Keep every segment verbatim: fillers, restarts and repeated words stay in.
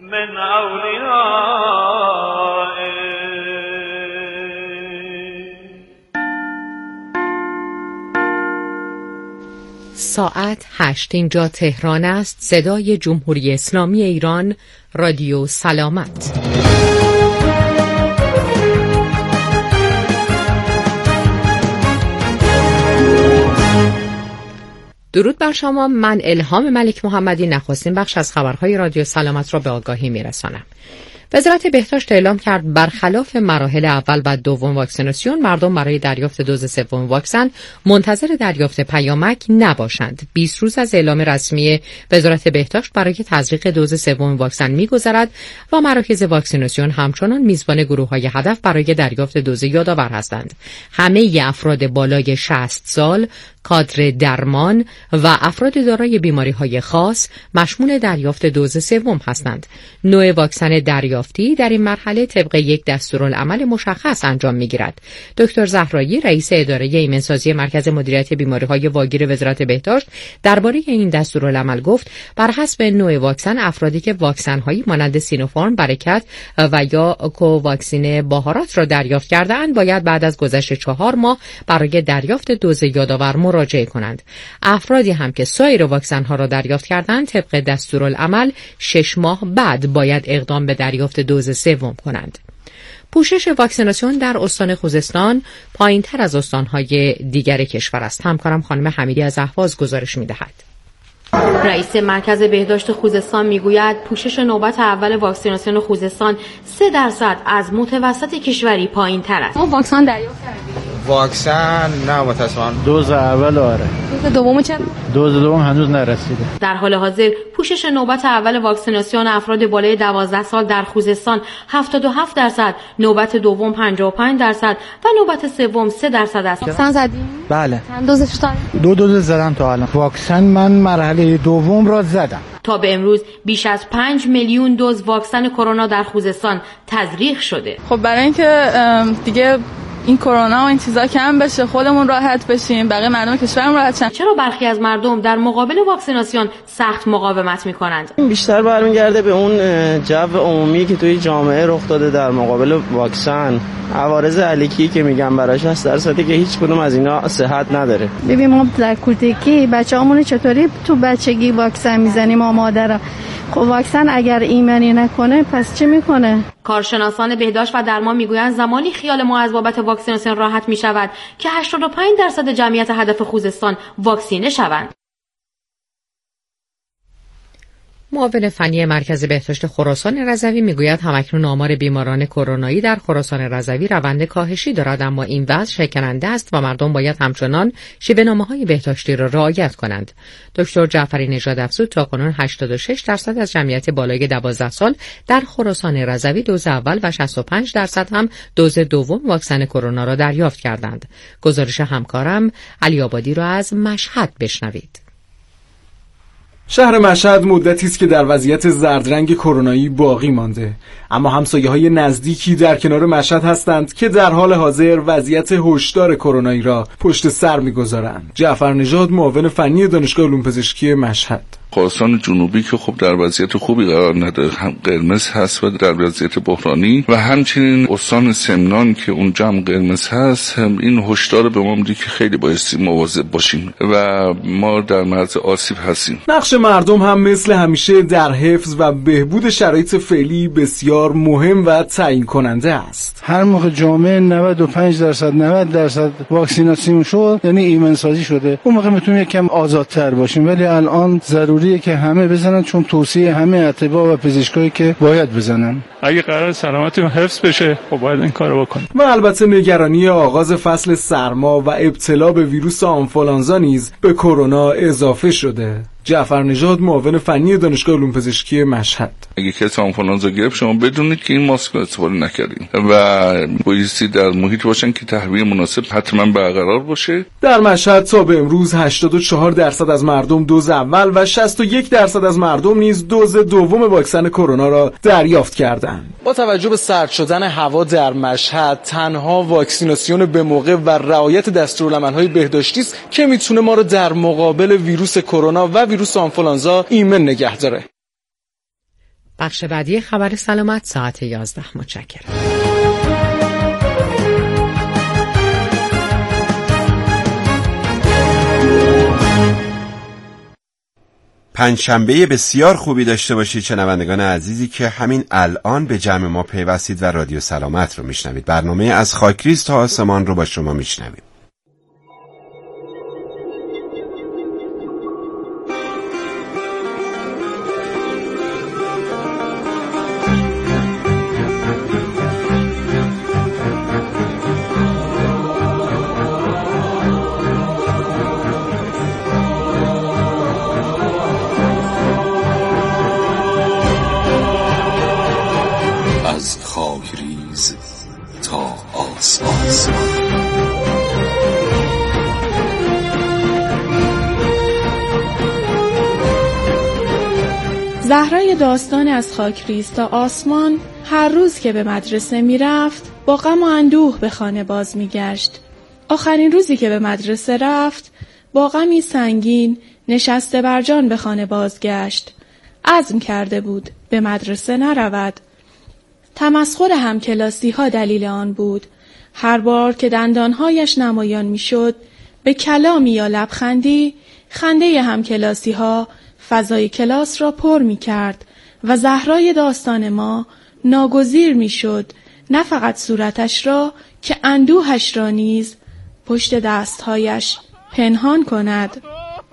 من اولیاء. ساعت هشت، اینجا تهران است. صدای جمهوری اسلامی ایران، رادیو سلامت. درود بر شما. من الهام ملک محمدی نخستین بخش از خبرهای رادیو سلامت را به آگاهی میرسانم. وزارت بهداشت اعلام کرد برخلاف مراحل اول و دوم واکسیناسیون، مردم برای دریافت دوز سوم واکسن منتظر دریافت پیامک نباشند. بیست روز از اعلام رسمی وزارت بهداشت برای تزریق دوز سوم واکسن می‌گذرد و مراکز واکسیناسیون همچنان میزبان گروه‌های هدف برای دریافت دوز یادآور هستند. همه افراد بالای شصت سال، کادر درمان و افراد دارای بیماری‌های خاص مشمول دریافت دوز سوم هستند. نوع واکسن دریافتی در این مرحله طبق یک دستورالعمل مشخص انجام می‌گیرد. دکتر زهرایی، رئیس اداره ایمنسازی مرکز مدیریت بیماری‌های واگیر وزارت بهداشت، درباره این دستورالعمل گفت بر حسب نوع واکسن، افرادی که واکسن‌هایی مانند سینوفارم، برکت و یا کوواکسین باهارات را دریافت کرده‌اند باید بعد از گذشت چهار ماه برای دریافت دوز یادآور مراجعه کنند. افرادی هم که سایر واکسن ها را دریافت کردند طبق دستورالعمل شش ماه بعد باید اقدام به دریافت دوز سوم کنند. پوشش واکسیناسیون در استان خوزستان پایین‌تر از استان‌های دیگر کشور است. همکارم خانم حمیدی از اهواز گزارش می‌دهد. رئیس مرکز بهداشت خوزستان میگوید پوشش نوبت اول واکسیناسیون خوزستان سه درصد از متوسط کشوری پایین‌تر است. ما واکسن دریافت کردیم. واکسن نه متأسفانه. دوز اول آره. دوز دوم چرا؟ دوز دوم هنوز نرسیده. در حال حاضر پوشش نوبت اول واکسیناسیون افراد بالای دوازده سال در خوزستان هفتاد و هفت درصد، نوبت دوم پنجاه و پنج درصد و نوبت سوم سه درصد است. واکسن زدیم؟ بله. چند دوزش داریم؟ دو دوز زدم تا الان. واکسن من مرحله دوم را زدم. تا به امروز بیش از پنج میلیون دوز واکسن کرونا در خوزستان تزریق شده. خب برای اینکه دیگه این کرونا و این چیزا کم بشه، خودمون راحت بشیم، بقیه مردم کشورمون راحت شن. چرا برخی از مردم در مقابل واکسیناسیون سخت مقاومت میکنند؟ بیشتر برمیگرده به اون جو عمومی که توی جامعه رخ داده در مقابل واکسن. عوارض علیکی که میگن براش هست، در صورتی که هیچ کدوم از اینا صحت نداره. ببین ما در کودکی بچه‌هامون چطوری تو بچگی واکسن میزنیم ما مادرها. خب واکسن اگر ایمنی نکنه پس چه میکنه؟ کارشناسان بهداشت و درمان میگویند زمانی خیال ما از بابت واکسیناسیون راحت میشود که هشتاد و پنج درصد جمعیت هدف خوزستان واکسینه شوند. معاون فنی مرکز بهداشت خراسان رضوی میگوید همکنون آمار بیماران کرونایی در خراسان رضوی روند کاهشی دارد، اما این وضع شکننده است و مردم باید همچنان شیوه‌نامه‌های بهداشتی را رعایت کنند. دکتر جعفری نژاد افزود تاکنون هشتاد و شش درصد از جمعیت بالای دوازده سال در خراسان رضوی دوز اول و شصت و پنج درصد هم دوز دوم واکسن کرونا را دریافت کردند. گزارش همکارم علی آبادی را از مشهد بشنوید. شهر مشهد مدتی است که در وضعیت زردرنگ کرونایی باقی مانده، اما همسایه‌های نزدیکی در کنار مشهد هستند که در حال حاضر وضعیت هشدار کرونایی را پشت سر می‌گذارند. جعفر نژاد، معاون فنی دانشگاه علوم پزشکی مشهد: خراسان جنوبی که خب در وضعیت خوبی قرار نداره، هم قرمز هست و در وضعیت بحرانی، و همچنین استان سمنان که اونجا هم قرمز هست، هم این هشدار به ما میده که خیلی بایستی مواظب باشیم و ما در معرض آسیب هستیم. نقش مردم هم مثل همیشه در حفظ و بهبود شرایط فعلی بسیار مهم و تعیین کننده است. هر موقع جامعه نود و پنج درصد نود درصد واکسیناسیون شد یعنی ایمن سازی شده، اون موقع میتونیم یکم آزادتر باشیم، ولی الان ضروریه که همه بزنن، چون توصیه همه اطباء و پزشکایی که باید بزنن. اگه قرار سلامتی حفظ بشه خب باید این کارو بکنیم. و البته نگرانی آغاز فصل سرما و ابتلا به ویروس آنفولانزا نیز به کرونا اضافه شده. جعفر نژاد، معاون فنی دانشگاه علوم پزشکی مشهد: اگه کسی آنفولانزا گرفت شما بدونید که این ماسک رو استفاده نکردین و بایستی در محیط باشن که تهویه مناسب حتما برقرار باشه. در مشهد تا به امروز هشتاد و چهار درصد از مردم دوز اول و شصت و یک درصد از مردم نیز دوز دوم واکسن کرونا را دریافت کردند. با توجه به سرد شدن هوا در مشهد، تنها واکسیناسیون به موقع و رعایت دستورالعمل‌های بهداشتی است که میتونه ما رو در مقابل ویروس کرونا و ویروس آنفولانزا ایمن نگه داره. بخش بعدی خبر سلامت ساعت یازده. متشکرم. پنجشنبه بسیار خوبی داشته باشید شنوندگان عزیزی که همین الان به جمع ما پیوستید و رادیو سلامت رو میشنوید. برنامه از خاکریز تا آسمان رو با شما میشنوید. زهرای داستان از خاکریز تا آسمان هر روز که به مدرسه می رفت با غم و اندوه به خانه باز می گشت. آخرین روزی که به مدرسه رفت با غمی سنگین نشسته بر جان به خانه بازگشت. عزم کرده بود به مدرسه نرود. تمسخر همکلاسی ها دلیل آن بود. هر بار که دندانهایش نمایان می شد به کلامی یا لبخندی خنده همکلاسی ها فضای کلاس را پر می کرد و زهرای داستان ما ناگزیر می شد نه فقط صورتش را که اندوهش را نیز پشت دستهایش پنهان کند.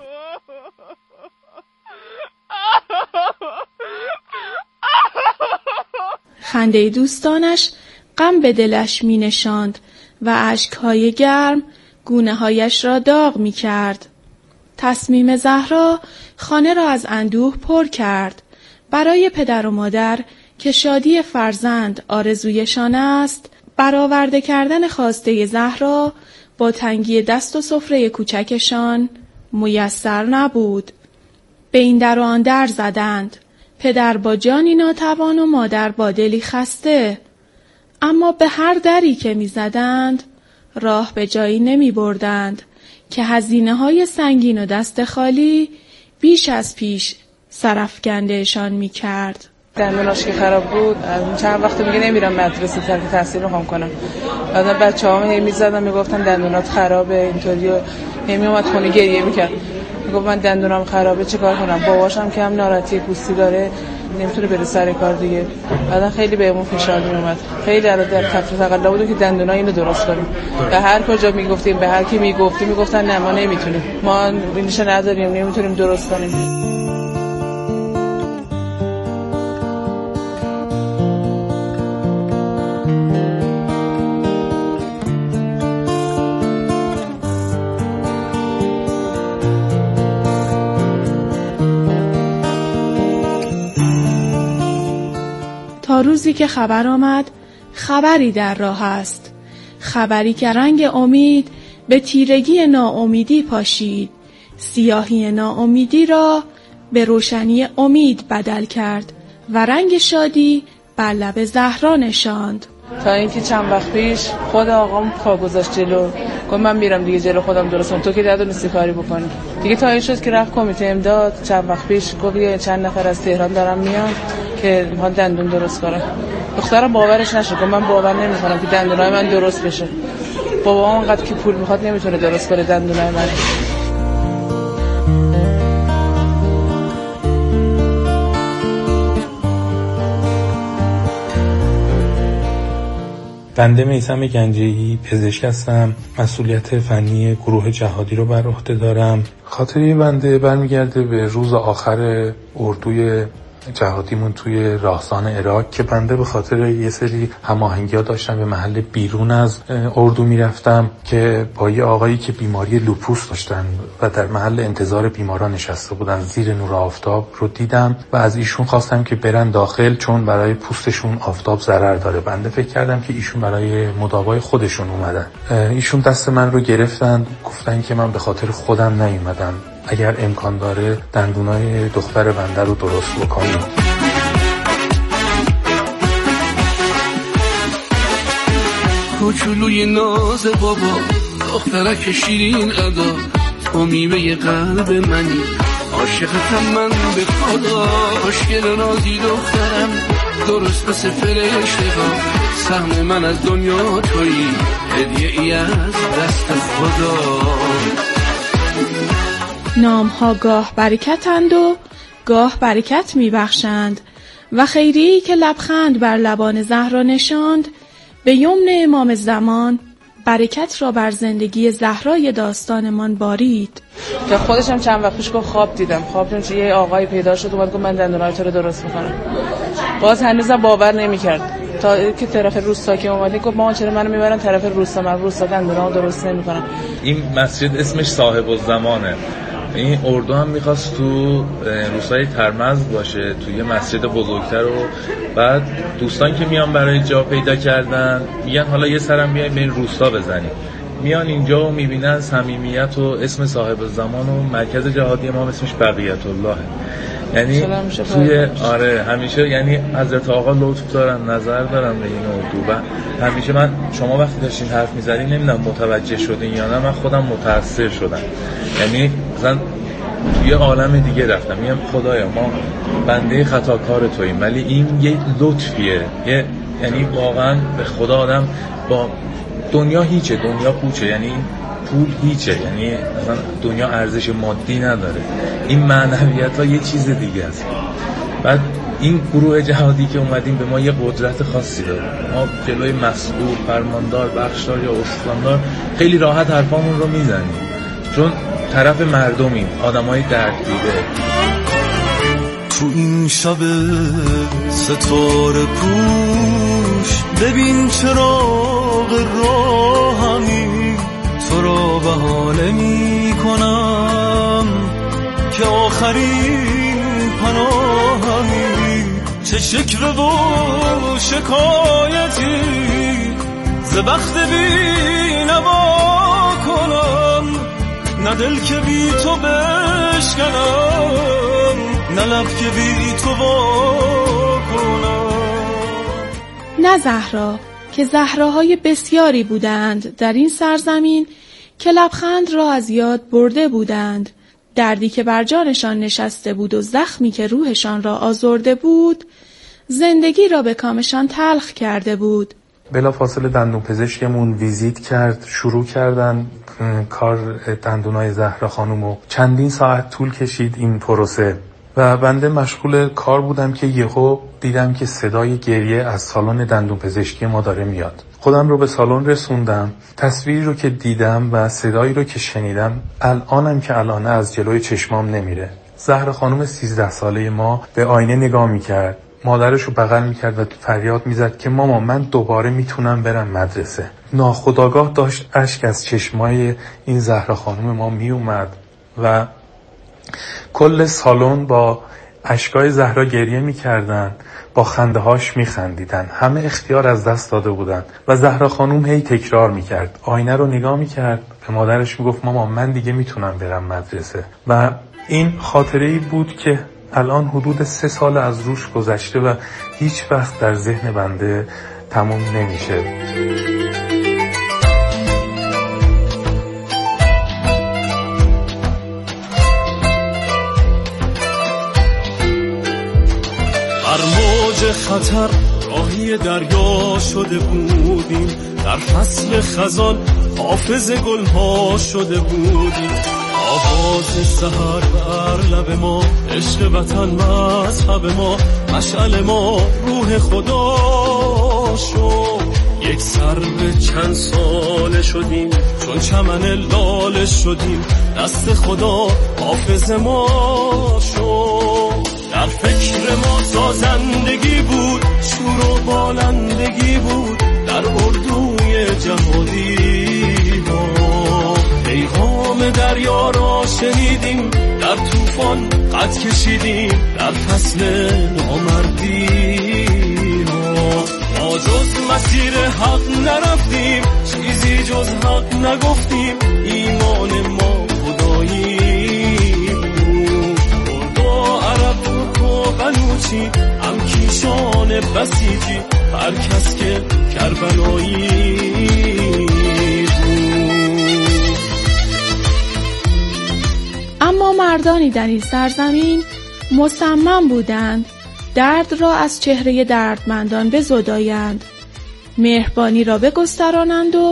خنده دوستانش غم به دلش می نشاند و اشکهای گرم گونه هایش را داغ می کرد. تصمیم زهرا خانه را از اندوه پر کرد. برای پدر و مادر که شادی فرزند آرزویشان است، برآورده کردن خواسته زهرا با تنگی دست و سفره کوچکشان میسر نبود. به این در و آن در زدند. پدر با جانی ناتوان و مادر با دلی خسته. اما به هر دری که می زدند راه به جایی نمی بردند که هزینه های سنگین و دست خالی بیش از پیش سرافکندهشان می کرد. دندوناش که خراب بود چند وقت میگه نمیرم مدرسه ترک تحصیل میخوام کنم. بعد بچه‌ها هم میزدن میگفتن دندونات خرابه اینطوری و می اومد خونه گریه میکرد. میگفت من دندونام خرابه چیکار کنم؟ باباش هم که هم ناراحتی پوستی داره نمیتونه بره سر کار دیگه. بعدا خیلی بهمون فشار می اومد. خیلی در در کف تقلا بود که دندونا اینو درست کنیم. به هر کجا میگفتیم به هر کی میگفتیم میگفتن نه ما نمیتونیم. ما اینش نداریم نمیتونیم درست کنیم. تا روزی که خبر آمد خبری در راه است. خبری که رنگ امید به تیرگی ناامیدی پاشید. سیاهی ناامیدی را به روشنی امید بدل کرد و رنگ شادی بر لب زهرا نشاند. تا اینکه چند وقت پیش خود آقام پا گذاشت جلو، گفت من میرم دیگه جلو خودم درست کنم، تو که ندونستی کاری بکنی دیگه. تا این شد که رفت کمیته امداد چند وقت پیش گفت یه چند نفر از تهران دارن میان که میخوان دندون درست کنن. دخترم باورش نشد، گفت من باور نمیکنم که دندونای من درست بشه. بابا اونقدر که پول میخواد نمیتونه درست کنه دندونای من. بنده میثم گنجه‌ای پزشک هستم. مسئولیت فنی گروه جهادی رو بر عهده دارم. خاطره بنده برمیگرده به روز آخر اردوی جهادیمون توی راهزان عراق که بنده به خاطر یه سری هماهنگی‌ها داشتم به محل بیرون از اردو میرفتم که با یه آقایی که بیماری لوپوس داشتن و در محل انتظار بیماران نشسته بودن زیر نور آفتاب رو دیدم و از ایشون خواستم که برن داخل چون برای پوستشون آفتاب ضرر داره. بنده فکر کردم که ایشون برای مداوای خودشون اومدن. ایشون دست من رو گرفتن، گفتن که من به خاطر خودم نیومدم، اگر امکان داره دندونای دختر بنده رو درست بکنیم. کوچولوی ناز بابا، دخترک شیرین ادا، تو میوه قلب منی، عاشقتم من به خدا، خوشگل نازی دخترم، درست مثل فرشته‌ها، سهم من از دنیا تویی، هدیه ای از دست خدا. نام‌ها گاه برکتند و گاه برکت می‌بخشند و خیری که لبخند بر لبان زهرا نشاند به یمن امام زمان برکت را بر زندگی زهرای داستانمان بارید. که خودش هم چند وقت پیش گفت خواب دیدم، خواب دیدم یه آقای پیدا شد اومد گفت من دندونای تو رو درست می‌کنم. باز هنوزم باور نمی‌کرد تا که طرف روستا که اومد گفت مامان چرا منو میبرن طرف روستا، من روستا دندونامو درست نمی‌کنم. این مسجد اسمش صاحب الزمانه. این اردو هم میخواست تو روستای ترمز باشه، تو یه مسجد بزرگتر، و بعد دوستان که میان برای جا پیدا کردن میگن حالا یه سرم بیایم به این روستا بزنیم، میان اینجا و میبینن صمیمیت و اسم صاحب الزمان و مرکز جهادی ما اسمش بقیت الله، یعنی توی آره همیشه یعنی حضرت آقا لطف دارن، نظر دارن به این اردو. و همیشه من شما وقتی داشتین حرف میزدین نمیدونم متوجه شدین یا نه، من خودم متاثر شدم، یعنی مثلا توی عالم دیگه رفتم، میگم خدایا ما بنده خطاکار توییم، ولی این یه لطفیه، یه یعنی واقعا به خدا آدم با دنیا هیچه، دنیا پوچه، یعنی پول هیچه، یعنی مثلا دنیا ارزش مادی نداره، این معنویت ها یه چیز دیگه است. بعد این گروه جهادی که اومدیم به ما یه قدرت خاصی داره، ما جلوی مسئول، فرماندار، بخشدار یا استاندار خیلی راحت حرفامون رو میزنیم، چون طرف مردمیم، آدمای درد دیده. تو این شب ستاره پوش ببین چراغ راهمی، تو را بهانه می کنم که آخرین پناهمی، چه شکر و شکایتی ز بخت بی نوا کنم، نه دل که بی تو بشکنم، نه لب که بی تو وا کنم. نه زهرا که زهراهای بسیاری بودند در این سرزمین که لبخند را از یاد برده بودند، دردی که بر جانشان نشسته بود و زخمی که روحشان را آزرده بود زندگی را به کامشان تلخ کرده بود. بلا فاصله دندون پزشکمون ویزیت کرد، شروع کردن کار دندونای زهرا خانومو. چندین ساعت طول کشید این پروسه و بنده مشغول کار بودم که یهو دیدم که صدای گریه از سالن دندون پزشکی ما داره میاد. خودم رو به سالن رسوندم، تصویری رو که دیدم و صدایی رو که شنیدم الانم که الانه از جلوی چشمام نمیره. زهرا خانم سیزده ساله ما به آینه نگاه میکرد، مادرش رو بغل میکرد و فریاد میزد که ماما من دوباره میتونم برم مدرسه. ناخودآگاه داشت اشک از چشمای این زهرا خانم ما میومد و کل سالن با اشکای زهرا گریه میکردن، با خنده هاش میخندیدن، همه اختیار از دست داده بودن و زهرا خانم هی تکرار میکرد، آینه رو نگاه میکرد، به مادرش میگفت ماما من دیگه میتونم برم مدرسه. و این خاطره‌ای بود که الان حدود سه سال از روش گذشته و هیچ وقت در ذهن بنده تموم نمیشه. بر موج خطر راهی دریا شده بودیم، در فصل خزان حافظ گلها شده بودیم، آواز سحر بر لب ما، عشق وطن مذهب ما، مشعل ما روح خدا شد. یک سر به چند ساله شدیم، چون چمن لاله شدیم، دست خدا حافظ ما شد. در فکر ما سازندگی بود، شور و بالندگی بود، در اردوی جهادی ما پیغام دریا را شنیدیم، در طوفان قد کشیدیم، در فصل نامردی ما ما جز مسیر حق نرفتیم، چیزی جز حق نگفتیم، ایمان ما خدایی بود. اردو عرب و بلوچی هم کیشان بسیجی، هر کس که کربلایی اما مردانی در این سرزمین مصمم بودند درد را از چهره دردمندان بزدایند، مهربانی را بگسترانند و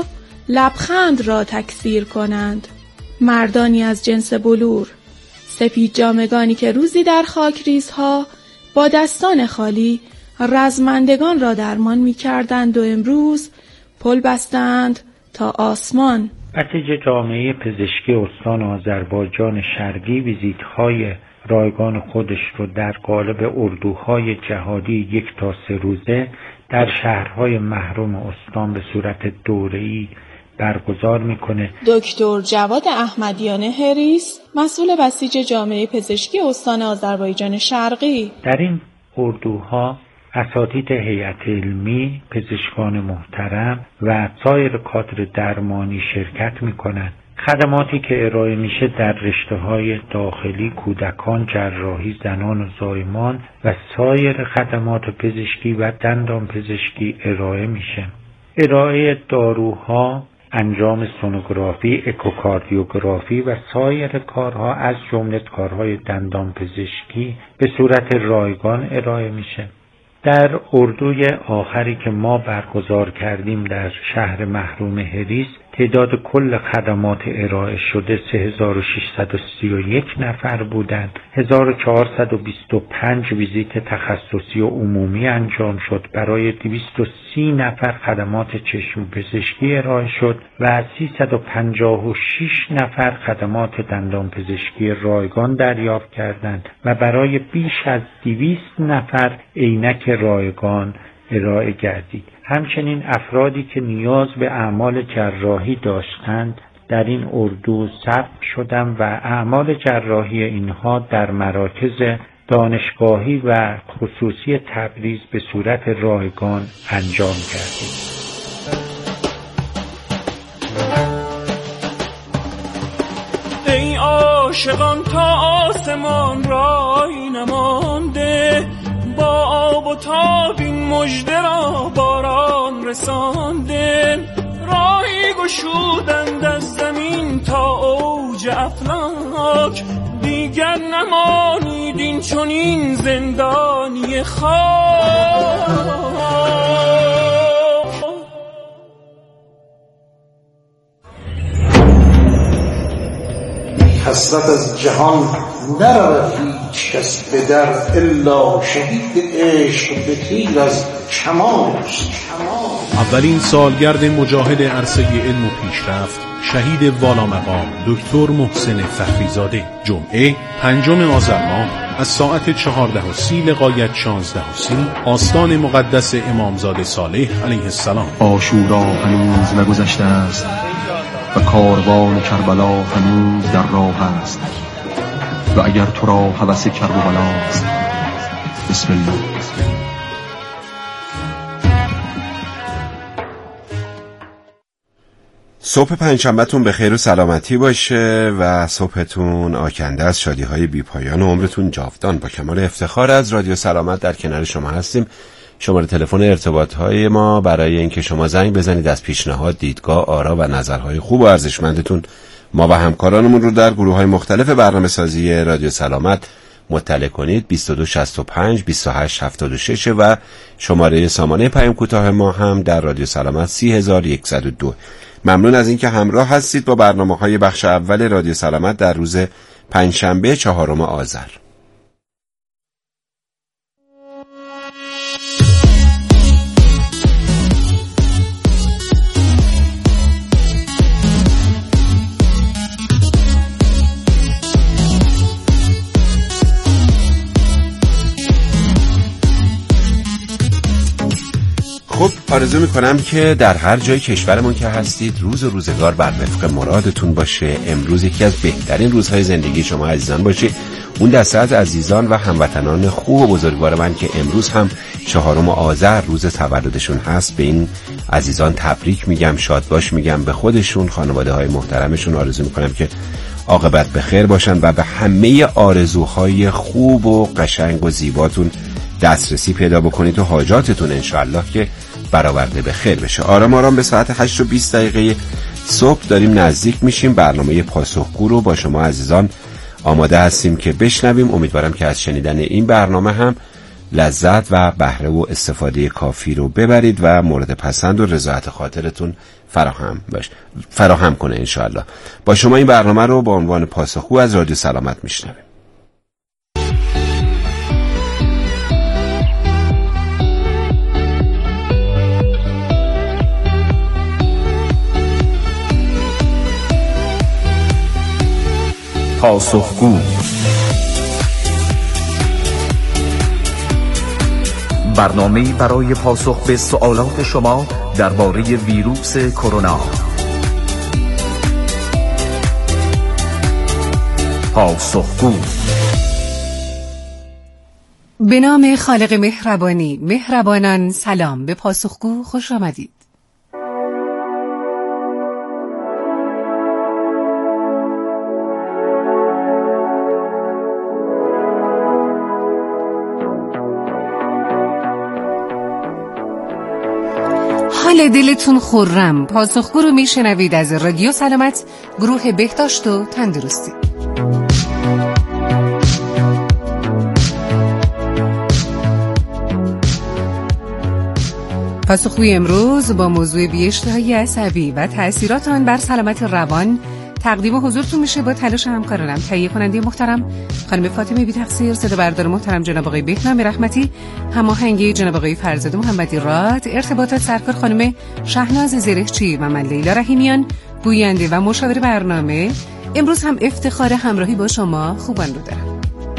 لبخند را تکثیر کنند. مردانی از جنس بلور، سپید جامگانی که روزی در خاکریزها با دستان خالی رزمندگان را درمان می کردند و امروز پل بستند تا آسمان. بسیج جامعه پزشکی استان آذربایجان شرقی ویزیت‌های رایگان خودش رو در قالب اردوهای جهادی یک تا سه روزه در شهرهای محروم استان به صورت دوره‌ای برگزار میکنه. دکتر جواد احمدیان هریس، مسئول بسیج جامعه پزشکی استان آذربایجان شرقی: در این اردوها اساتید هیئت علمی، پزشکان محترم و سایر کادر درمانی شرکت میکنند. خدماتی که ارائه میشه در رشته‌های داخلی، کودکان، جراحی، زنان و زایمان و سایر خدمات پزشکی و دندان پزشکی ارائه میشه. ارائه داروها، انجام سونوگرافی، اکوکاردیوگرافی و سایر کارها از جمله کارهای دندان پزشکی به صورت رایگان ارائه میشه. در اردوی آخری که ما برگزار کردیم در شهر محروم هریس، تعداد کل خدمات ارائه شده سه هزار و ششصد و سی و یک نفر بودند. هزار و چهارصد و بیست و پنج ویزیت تخصصی و عمومی انجام شد. برای دویست و سی نفر خدمات چشم پزشکی ارائه شد و سیصد و پنجاه و شش نفر خدمات دندان پزشکی رایگان دریافت کردند و برای بیش از دویست نفر عینک رایگان ارائه گردید. همچنین افرادی که نیاز به اعمال جراحی داشتند در این اردو ثبت شدند و اعمال جراحی اینها در مراکز دانشگاهی و خصوصی تبریز به صورت رایگان انجام گردید. ای عاشقان تا آسمان رای نمانده، با آب و تاب این مژده را باران رسانده. راهی گشودند از زمین تا اوج افلاک، دیگر نمانید این چنین زندانی خاک. حسرت از جهان نرود هیچ کس به در، الا شهید عشق به تیر از کمانش. اولین سالگرد مجاهد عرصه علم و پیشرفت، شهید والامقام دکتر محسن فخریزاده، جمعه پنجم آذر ماه از ساعت چهارده و سی لغایت شانزده و سی، آستان مقدس امامزاده صالح علیه السلام. عاشورا هنوز نگذشته است و کاروان کربلا هنوز در راه است و اگر تو را هوس کربلاست، بسم الله. صبح پنجشنبه‌تون به خیر و سلامتی باشه و صبحتون آکنده از شادی‌های بی‌پایان و عمرتون جاودان. با کمال افتخار از رادیو سلامت در کنار شما هستیم. شماره تلفن ارتباط‌های ما برای اینکه شما زنگ بزنید از پیشنهاد، دیدگاه، آرا و نظرهای خوب و ارزشمندتون ما و همکارانمون رو در گروه‌های مختلف برنامه‌سازی رادیو سلامت مطلع کنید. بیست و دو شصت و پنج بیست و هشت هفتاد و شش و شماره سامانه پیام کوتاه ما هم در رادیو سلامت سی هزار و صد و دو. ممنون از اینکه همراه هستید با برنامه‌های بخش اول رادیو سلامت در روز پنجشنبه چهارم آذر. خب آرزو میکنم که در هر جای کشورمون که هستید روز و روزگار بر وفق مرادتون باشه. امروز یکی از بهترین روزهای زندگی شما عزیزان باشه. اون دسته از عزیزان و هموطنان خوب و بزرگوار من که امروز هم چهارم آذر روز تولدشون هست، به این عزیزان تبریک میگم، شاد باش میگم. به خودشون، خانواده های محترمشون آرزو میکنم که عاقبت به خیر باشن و به همه آرزوهای خوب و قشنگ و زیباتون دسترسی پیدا بکنید و حاجاتتون انشاءالله که برآورده به خیر بشه. آرام آرام به ساعت هشت و بیست دقیقه صبح داریم نزدیک میشیم. برنامه پاسخگو رو با شما عزیزان آماده هستیم که بشنویم. امیدوارم که از شنیدن این برنامه هم لذت و بهره و استفاده کافی رو ببرید و مورد پسند و رضایت خاطرتون فراهم باش فراهم کنه انشاءالله. با شما این برنامه رو با عنوان پاسخگو از رادیو سلامت میشنویم. پاسخگو، برنامه‌ای برای پاسخ به سوالات شما درباره ویروس کرونا. پاسخگو. به نام خالق مهربانی، مهربانان سلام. به پاسخگو خوش آمدید. حال دلتون خرم. پاسخگو رو میشنوید از رادیو سلامت، گروه بهداشت و تندرستی. پاسخگوی امروز با موضوع بی‌اشتهایی عصبی و تأثیرات آن بر سلامت روان تقدیم حضورتون میشه با تلاش همکارانم. تهیه کننده محترم خانم فاطمه بی تقصیر، صدا بردار محترم جناب آقای بهنام رحمتی، هماهنگی جناب آقای فرزاد محمدی راد، ارتباطات سرکار خانم شهناز زرهچی و من لیلا رحیمیان، گوینده و مشاور برنامه. امروز هم افتخار همراهی با شما خوبان رو دارم.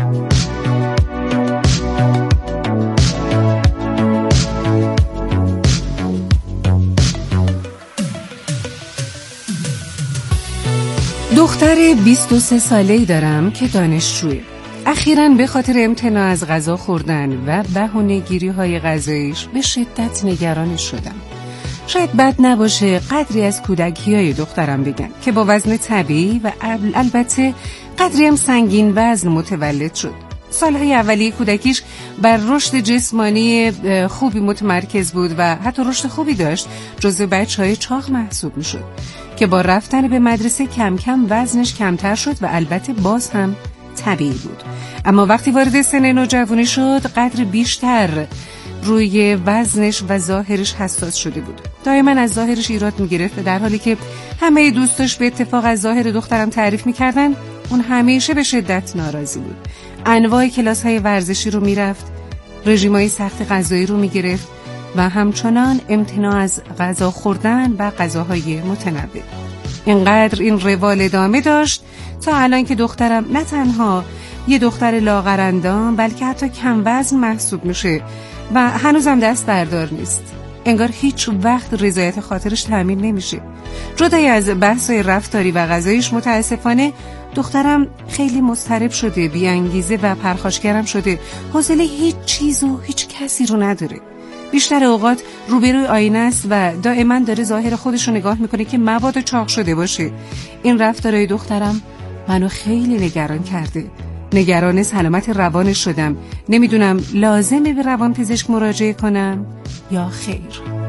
دختر بیست و سه ساله‌ای دارم که دانشجوه. اخیراً به خاطر امتناع از غذا خوردن و بهانه‌گیری‌های غذاییش به شدت نگران شدم. شاید بد نباشه قدری از کودکی‌های دخترم بگن که با وزن طبیعی و البته قدری هم سنگین وزن متولد شد. سالهای اولیه کودکیش بر رشد جسمانی خوبی متمرکز بود و حتی رشد خوبی داشت، جزو بچه‌های چاق محسوب می‌شد که با رفتن به مدرسه کم کم وزنش کمتر شد و البته باز هم طبیعی بود. اما وقتی وارد سن نوجوانی شد قدر بیشتر روی وزنش و ظاهرش حساس شده بود. دائما از ظاهرش ایراد می‌گرفت، در حالی که همه دوستاش به اتفاق از ظاهر دخترم تعریف می‌کردن، اون همیشه به شدت ناراضی بود. انواع کلاس‌های ورزشی رو میرفت، رژیم‌های سخت غذایی رو میگرفت و همچنان امتناع از غذا خوردن و غذاهای متنوع. اینقدر این روال ادامه داشت تا الان که دخترم نه تنها یه دختر لاغرندام بلکه حتی کم وزن محسوب میشه و هنوزم دست بردار نیست. انگار هیچ وقت رضایت خاطرش تامین نمیشه. جدای از بحث‌های رفتاری و غذاییش، متاسفانه دخترم خیلی مضطرب شده، بی‌انگیزه و پرخاشگرم شده. حوصله هیچ چیز و هیچ کسی رو نداره. بیشتر اوقات روبروی آینه است و دائما داره ظاهر خودش رو نگاه میکنه که مبادا چاق شده باشه. این رفتارهای دخترم منو خیلی نگران کرده. نگران سلامت روانش شدم. نمیدونم لازمه به روان پزشک مراجعه کنم یا خیر.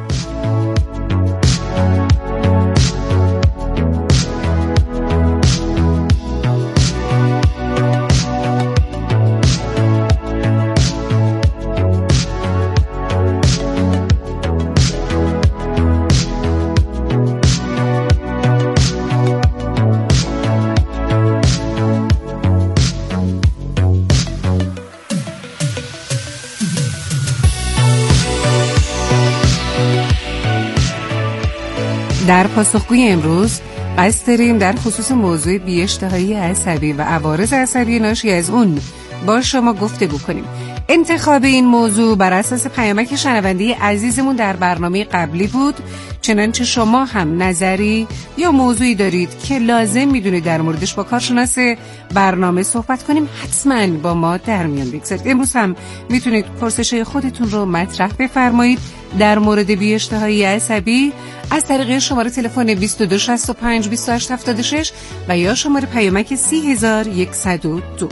در پاسخگوی امروز قصد داریم در خصوص موضوع بی‌اشتهایی عصبی و عوارض عصبی ناشی از اون با شما گفتگو کنیم. انتخاب این موضوع بر اساس پیامک شنونده عزیزمون در برنامه قبلی بود. چنانچه شما هم نظری یا موضوعی دارید که لازم میدونید در موردش با کارشناس برنامه صحبت کنیم، حتما با ما در میان بگذارید. امروز هم میتونید پرسش‌های خودتون رو مطرح بفرمایید در مورد بی‌اشتهایی عصبی از طریق شماره تلفن بیست و دو شصت و پنج بیست و هشت هفتاد و شش و یا شماره پیامک سی هزار و صد و دو.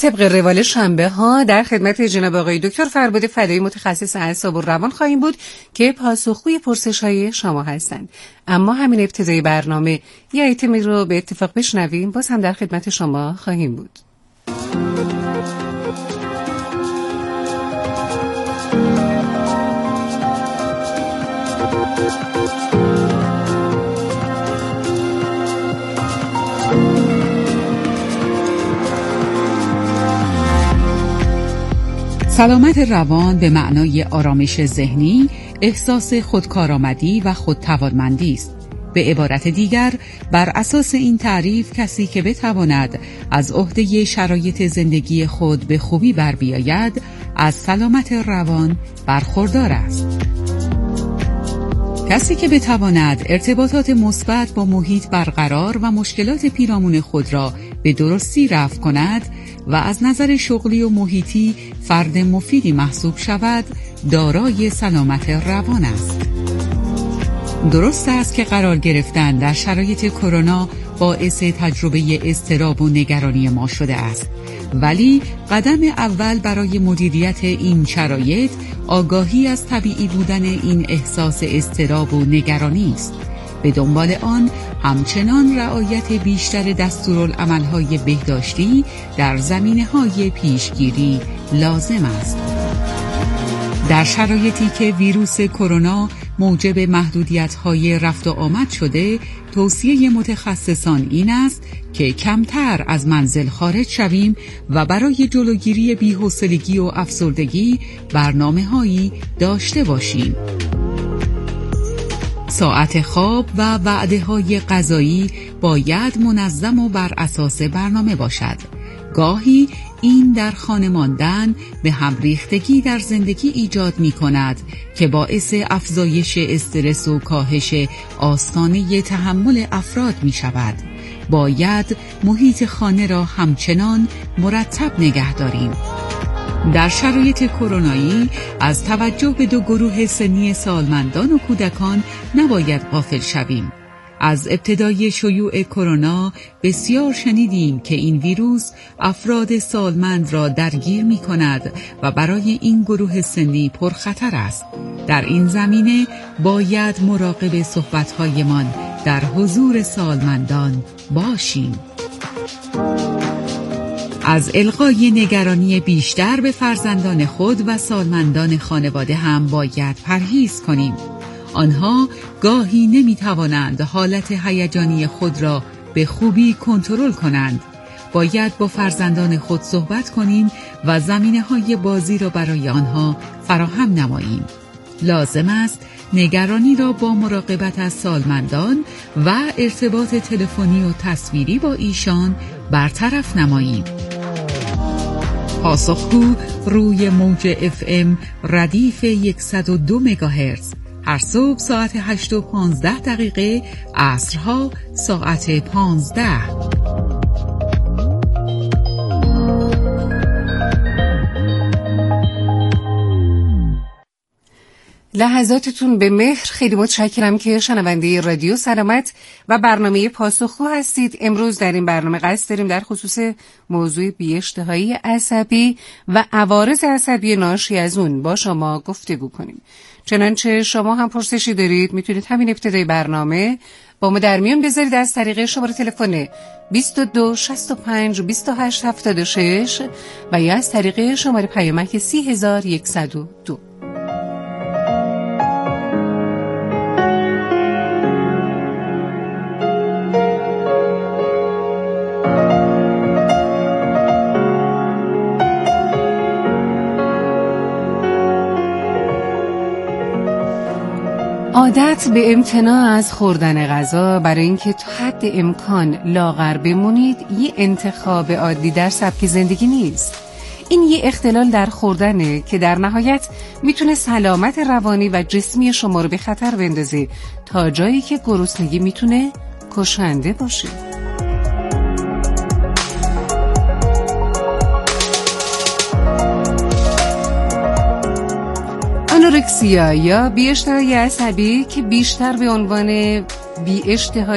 طبق روال شنبه ها در خدمت جناب آقای دکتر فرباد فدایی متخصص اعصاب و روان خواهیم بود که پاسخگوی پرسش‌های شما هستند. اما همین ابتدای برنامه یه ایتمی رو به اتفاق بشنویم، باز هم در خدمت شما خواهیم بود. سلامت روان به معنای آرامش ذهنی، احساس خودکارآمدی و خودتوانمندی است. به عبارت دیگر، بر اساس این تعریف کسی که بتواند از عهده شرایط زندگی خود به خوبی بر بیاید، از سلامت روان برخوردار است. کسی که بتواند ارتباطات مثبت با محیط برقرار و مشکلات پیرامون خود را به درستی رفع کند و از نظر شغلی و محیطی فرد مفیدی محسوب شود، دارای سلامت روان است. درست است که قرار گرفتن در شرایط کرونا باعث تجربه اضطراب و نگرانی ما شده است، ولی قدم اول برای مدیریت این شرایط آگاهی از طبیعی بودن این احساس اضطراب و نگرانی است. به دنبال آن همچنان رعایت بیشتر دستورالعمل‌های بهداشتی در زمینه‌های پیشگیری لازم است. در شرایطی که ویروس کرونا موجب محدودیت‌های رفت و آمد شده، توصیه متخصصان این است که کمتر از منزل خارج شویم و برای جلوگیری بی‌حوصلگی و افسردگی برنامه‌هایی داشته باشیم. ساعت خواب و وعده‌های غذایی باید منظم و بر اساس برنامه باشد. گاهی این در خانه ماندن به هم ریختگی در زندگی ایجاد می کند که باعث افزایش استرس و کاهش آستانه تحمل افراد می شود. باید محیط خانه را همچنان مرتب نگه داریم. در شرایط کرونایی از توجه به دو گروه سنی سالمندان و کودکان نباید غافل شویم. از ابتدای شیوع کرونا بسیار شنیدیم که این ویروس افراد سالمند را درگیر می کند و برای این گروه سنی پرخطر است. در این زمینه باید مراقب صحبت‌هایمان در حضور سالمندان باشیم. از القای نگرانی بیشتر به فرزندان خود و سالمندان خانواده هم باید پرهیز کنیم. آنها گاهی نمی توانند حالت هیجانی خود را به خوبی کنترل کنند. باید با فرزندان خود صحبت کنیم و زمینه‌های بازی را برای آنها فراهم نماییم. لازم است نگرانی را با مراقبت از سالمندان و ارتباط تلفنی و تصویری با ایشان برطرف نماییم. پاسخگو روی موج اف ام ردیف صد و دو مگاهرتز، هر صبح ساعت هشت و پانزده دقیقه، عصرها ساعت پانزده. لحظاتتون به مهر. خیلی متشکرم که شنونده رادیو سلامت و برنامه پاسخگو هستید. امروز در این برنامه قصد داریم در خصوص موضوع بی‌اشتهایی عصبی و عوارض عصبی ناشی از اون با شما گفتگو کنیم. چنانچه شما هم پرسشی دارید میتونید همین ابتدای برنامه با ما در میون بذارید از طریق شماره تلفن بیست و دو شصت و پنج بیست و هشت هفتاد و شش و یا از طریق شماره پیامک سی هزار و صد و دو. عادت به امتناع از خوردن غذا برای اینکه تا حد امکان لاغر بمونید یه انتخاب عادی در سبک زندگی نیست. این یه اختلال در خوردنه که در نهایت میتونه سلامت روانی و جسمی شما رو به خطر بندازه تا جایی که گرسنگی میتونه کشنده باشه. آنورکسیا یا بی‌اشتهایی عصبی که بیشتر به عنوان بی‌اشتهایی